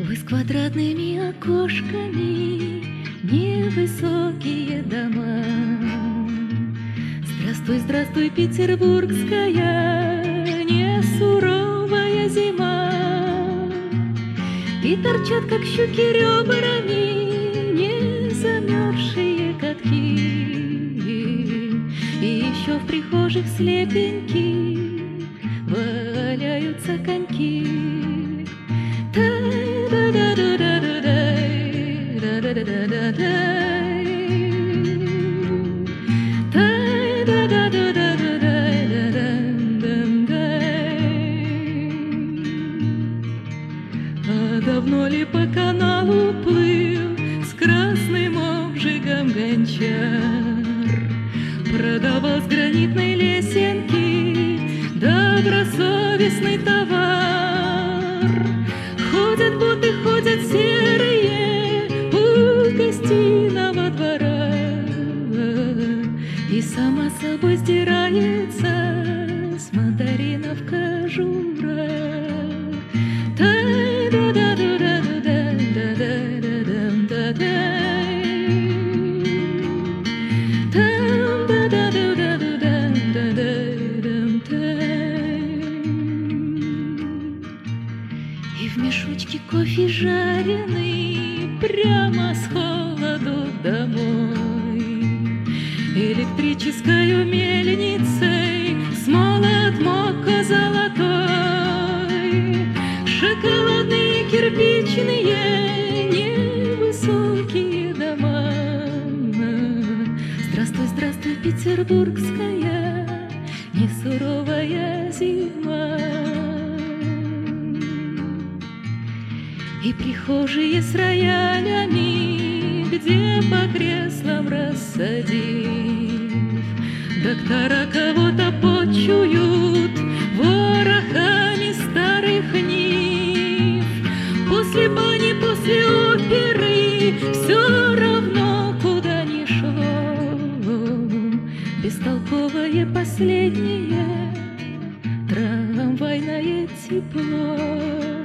Вы с квадратными окошками, невысокие дома. Здравствуй, здравствуй, петербургская, не суровая зима. И торчат, как щуки, ребрами не замерзшие катки. И еще в прихожих слепеньких валяются коньки. А давно ли по каналу плыл с красным обжигом гончар? Продавал с гранитной лесенки добросовестный товар. Ходят боты, ходят серые у гостиного двора, и сама собой сдирается с мандаринов кожура. И в мешочке кофе жареный прямо с холоду домой. Электрической мельницей смолот моко золотой. Шоколадные кирпичные невысокие дома. Здравствуй, здравствуй, петербургская, не суровая зима. И прихожие с роялями, где по креслам рассадив, доктора кого-то почуют ворохами старых нив. После бани, после оперы все равно куда ни шло. Бестолковое последнее трамвайное тепло.